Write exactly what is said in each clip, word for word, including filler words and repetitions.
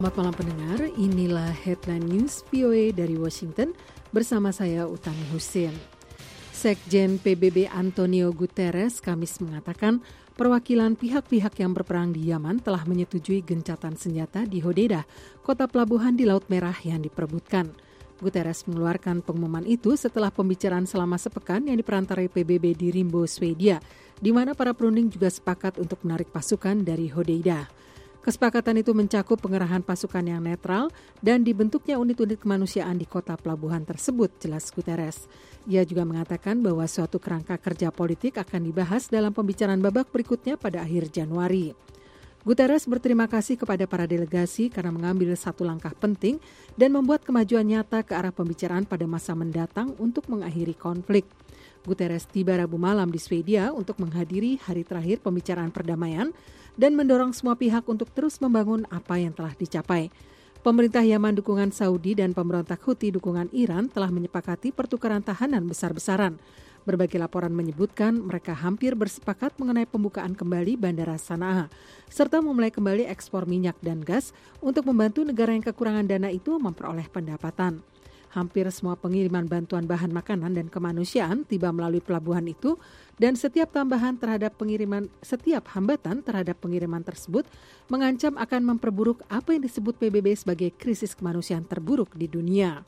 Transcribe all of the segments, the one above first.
Selamat malam pendengar, inilah Headline News V O A dari Washington bersama saya Utami Husin. Sekjen P B B Antonio Guterres Kamis mengatakan perwakilan pihak-pihak yang berperang di Yaman telah menyetujui gencatan senjata di Hodeidah, kota pelabuhan di Laut Merah yang diperebutkan. Guterres mengeluarkan pengumuman itu setelah pembicaraan selama sepekan yang diperantarai P B B di Rimbo, Swedia, di mana para perunding juga sepakat untuk menarik pasukan dari Hodeidah. Kesepakatan itu mencakup pengerahan pasukan yang netral dan dibentuknya unit-unit kemanusiaan di kota pelabuhan tersebut, jelas Guterres. Ia juga mengatakan bahwa suatu kerangka kerja politik akan dibahas dalam pembicaraan babak berikutnya pada akhir Januari. Guterres berterima kasih kepada para delegasi karena mengambil satu langkah penting dan membuat kemajuan nyata ke arah pembicaraan pada masa mendatang untuk mengakhiri konflik. Guterres tiba Rabu malam di Swedia untuk menghadiri hari terakhir pembicaraan perdamaian dan mendorong semua pihak untuk terus membangun apa yang telah dicapai. Pemerintah Yaman dukungan Saudi dan pemberontak Houthi dukungan Iran telah menyepakati pertukaran tahanan besar-besaran. Berbagai laporan menyebutkan mereka hampir bersepakat mengenai pembukaan kembali Bandara Sanaa, serta memulai kembali ekspor minyak dan gas untuk membantu negara yang kekurangan dana itu memperoleh pendapatan. Hampir semua pengiriman bantuan bahan makanan dan kemanusiaan tiba melalui pelabuhan itu dan setiap tambahan terhadap pengiriman, setiap hambatan terhadap pengiriman tersebut mengancam akan memperburuk apa yang disebut P B B sebagai krisis kemanusiaan terburuk di dunia.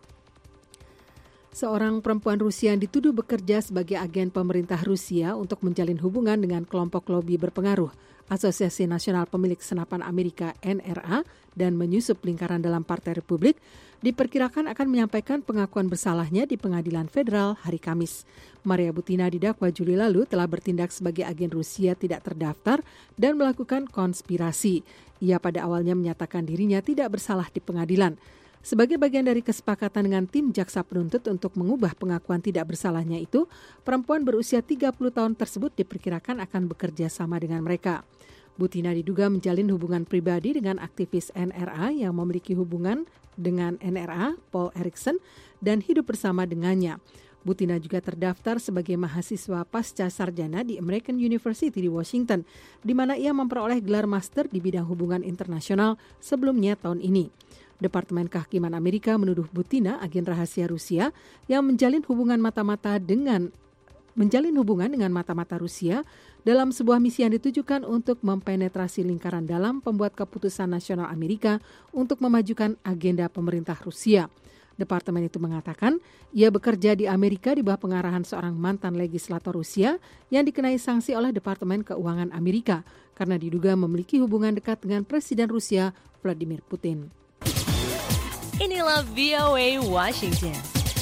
Seorang perempuan Rusia yang dituduh bekerja sebagai agen pemerintah Rusia untuk menjalin hubungan dengan kelompok lobi berpengaruh, Asosiasi Nasional Pemilik Senapan Amerika N R A, dan menyusup lingkaran dalam Partai Republik, diperkirakan akan menyampaikan pengakuan bersalahnya di pengadilan federal hari Kamis. Maria Butina didakwa Juli lalu telah bertindak sebagai agen Rusia tidak terdaftar dan melakukan konspirasi. Ia pada awalnya menyatakan dirinya tidak bersalah di pengadilan. Sebagai bagian dari kesepakatan dengan tim jaksa penuntut untuk mengubah pengakuan tidak bersalahnya itu, perempuan berusia tiga puluh tahun tersebut diperkirakan akan bekerja sama dengan mereka. Butina diduga menjalin hubungan pribadi dengan aktivis N R A yang memiliki hubungan dengan N R A, Paul Erickson, dan hidup bersama dengannya. Butina juga terdaftar sebagai mahasiswa pasca sarjana di American University di Washington, di mana ia memperoleh gelar master di bidang hubungan internasional sebelumnya tahun ini. Departemen Kehakiman Amerika menuduh Butina, agen rahasia Rusia, yang menjalin hubungan mata-mata dengan menjalin hubungan dengan mata-mata Rusia dalam sebuah misi yang ditujukan untuk mempenetrasi lingkaran dalam pembuat keputusan nasional Amerika untuk memajukan agenda pemerintah Rusia. Departemen itu mengatakan ia bekerja di Amerika di bawah pengarahan seorang mantan legislator Rusia yang dikenai sanksi oleh Departemen Keuangan Amerika karena diduga memiliki hubungan dekat dengan Presiden Rusia Vladimir Putin. Inilah V O A Washington.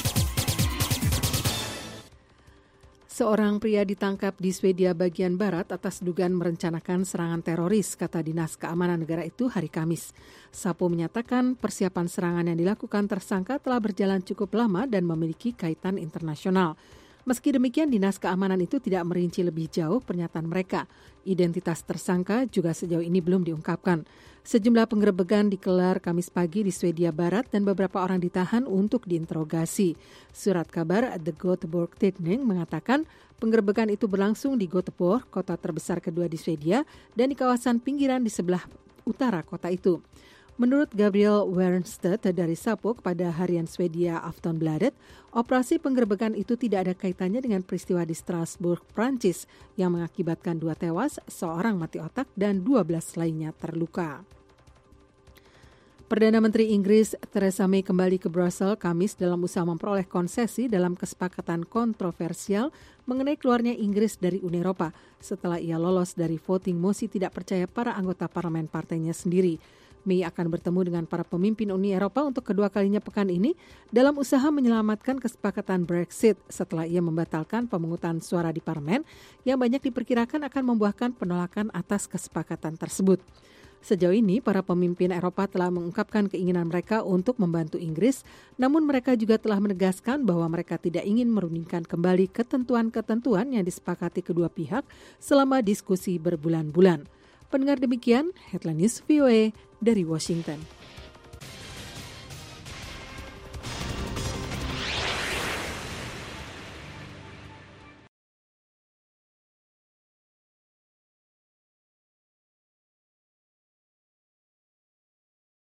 Seorang pria ditangkap di Swedia bagian barat atas dugaan merencanakan serangan teroris, kata Dinas Keamanan Negara itu hari Kamis. Sapo menyatakan persiapan serangan yang dilakukan tersangka telah berjalan cukup lama dan memiliki kaitan internasional. Meski demikian, Dinas Keamanan itu tidak merinci lebih jauh pernyataan mereka. Identitas tersangka juga sejauh ini belum diungkapkan. Sejumlah penggerebekan dikelar Kamis pagi di Swedia Barat dan beberapa orang ditahan untuk diinterogasi. Surat kabar The Göteborg Tidning mengatakan penggerebekan itu berlangsung di Göteborg, kota terbesar kedua di Swedia, dan di kawasan pinggiran di sebelah utara kota itu. Menurut Gabriel Wernstedt dari Sapo kepada harian Swedia Aftonbladet, operasi penggerebekan itu tidak ada kaitannya dengan peristiwa di Strasbourg, Prancis yang mengakibatkan dua tewas, seorang mati otak dan dua belas lainnya terluka. Perdana Menteri Inggris Theresa May kembali ke Brussels Kamis dalam usaha memperoleh konsesi dalam kesepakatan kontroversial mengenai keluarnya Inggris dari Uni Eropa setelah ia lolos dari voting mosi tidak percaya para anggota parlemen partainya sendiri. May akan bertemu dengan para pemimpin Uni Eropa untuk kedua kalinya pekan ini dalam usaha menyelamatkan kesepakatan Brexit setelah ia membatalkan pemungutan suara di parlemen yang banyak diperkirakan akan membuahkan penolakan atas kesepakatan tersebut. Sejauh ini, para pemimpin Eropa telah mengungkapkan keinginan mereka untuk membantu Inggris, namun mereka juga telah menegaskan bahwa mereka tidak ingin merundingkan kembali ketentuan-ketentuan yang disepakati kedua pihak selama diskusi berbulan-bulan. Pendengar demikian, Headline News V O A dari Washington.